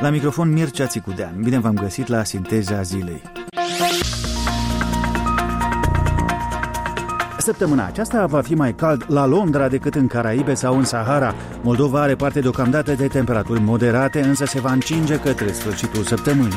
La microfon Mircea Țicudean. Bine v-am găsit la Sinteza Zilei. Săptămâna aceasta va fi mai cald la Londra decât în Caraibe sau în Sahara. Moldova are parte deocamdată de temperaturi moderate, însă se va încinge către sfârșitul săptămânii.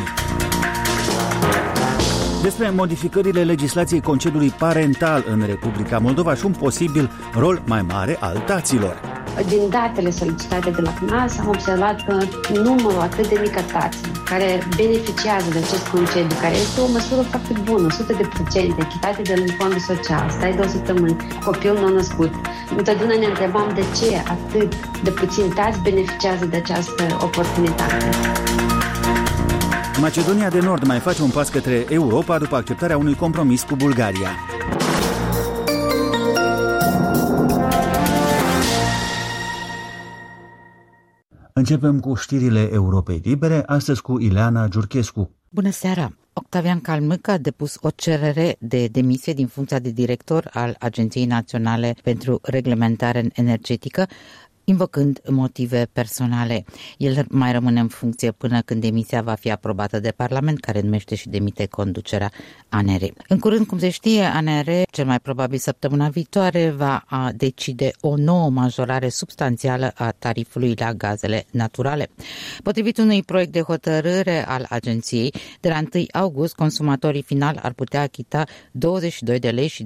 Despre modificările legislației concediului parental în Republica Moldova și un posibil rol mai mare al taților. Din datele solicitate de la CNAS am observat că numărul atât de mic a taților care beneficiază de acest concediu, care este o măsură foarte bună, 100%, echitate de fondul social, stai 2 săptămâni, copil nou-născut. Întotdeauna ne întrebam de ce atât de puțini tați beneficiază de această oportunitate. Macedonia de Nord mai face un pas către Europa după acceptarea unui compromis cu Bulgaria. Începem cu știrile Europei Libere, astăzi cu Ileana Giurchescu. Bună seara! Octavian Calmâcă a depus o cerere de demisie din funcția de director al Agenției Naționale pentru Reglementare Energetică, invocând motive personale. El mai rămâne în funcție până când demisia va fi aprobată de Parlament, care numește și demite conducerea ANR. În curând, cum se știe, ANR, cel mai probabil săptămâna viitoare, va decide o nouă majorare substanțială a tarifului la gazele naturale. Potrivit unui proiect de hotărâre al agenției, de la 1 august, consumatorii final ar putea achita 22 de lei și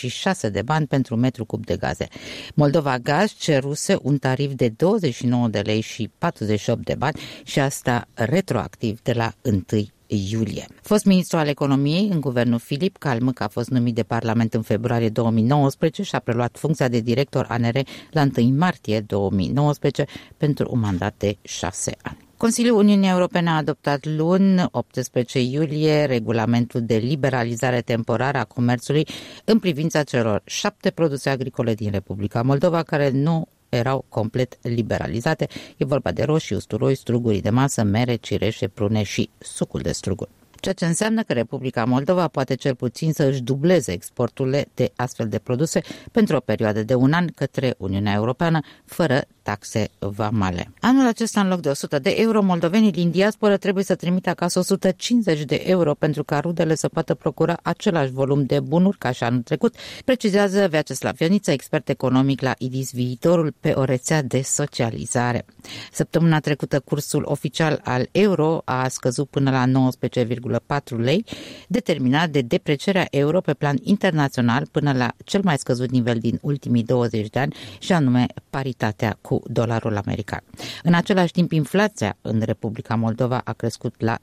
26 de bani pentru un metru cub de gaze. Moldova Gaz ceruse un tarif de 29 de lei și 48 de bani și asta retroactiv de la 1 iulie. Fost ministru al economiei în guvernul Filip, Calmâcă a fost numit de Parlament în februarie 2019 și a preluat funcția de director ANR la 1 martie 2019 pentru un mandat de 6 ani. Consiliul Uniunii Europene a adoptat luni, 18 iulie, regulamentul de liberalizare temporară a comerțului în privința celor 7 produse agricole din Republica Moldova care nu erau complet liberalizate. E vorba de roșii, usturoi, struguri de masă, mere, cireșe, prune și sucul de struguri. Ceea ce înseamnă că Republica Moldova poate cel puțin să își dubleze exporturile de astfel de produse pentru o perioadă de 1 an către Uniunea Europeană, fără taxe vamale. Anul acesta, în loc de 100 de euro, moldovenii din diasporă trebuie să trimită acasă 150 de euro pentru ca rudele să poată procura același volum de bunuri ca și anul trecut, precizează Vyacheslav Ioniță, expert economic la IDIS Viitorul, pe o rețea de socializare. Săptămâna trecută, cursul oficial al euro a scăzut până la 19,4 lei, determinat de deprecierea euro pe plan internațional până la cel mai scăzut nivel din ultimii 20 de ani, și anume paritatea cu dolarul american. În același timp, inflația în Republica Moldova a crescut la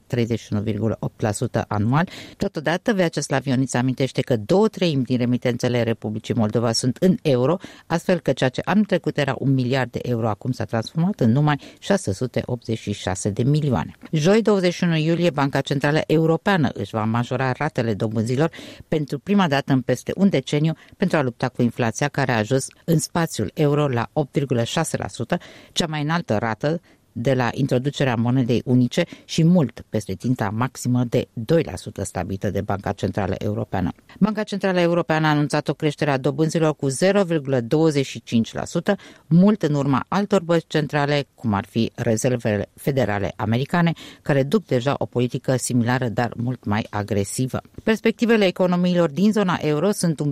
31,8% anual. Totodată, Vyacheslav Ioniță amintește că 2/3 din remitențele Republicii Moldova sunt în euro, astfel că ceea ce anul trecut era 1 miliard de euro acum s-a transformat în numai 686 de milioane. Joi, 21 iulie, Banca Centrală Europeană își va majora ratele dobânzilor pentru prima dată în peste un deceniu pentru a lupta cu inflația, care a ajuns în spațiul euro la 8,6%, cea mai înaltă rată de la introducerea monedei unice și mult peste ținta maximă de 2% stabilită de Banca Centrală Europeană. Banca Centrală Europeană a anunțat o creștere a dobânzilor cu 0,25%, mult în urma altor bănci centrale, cum ar fi rezervele federale americane, care duc deja o politică similară, dar mult mai agresivă. Perspectivele economiilor din zona euro sunt un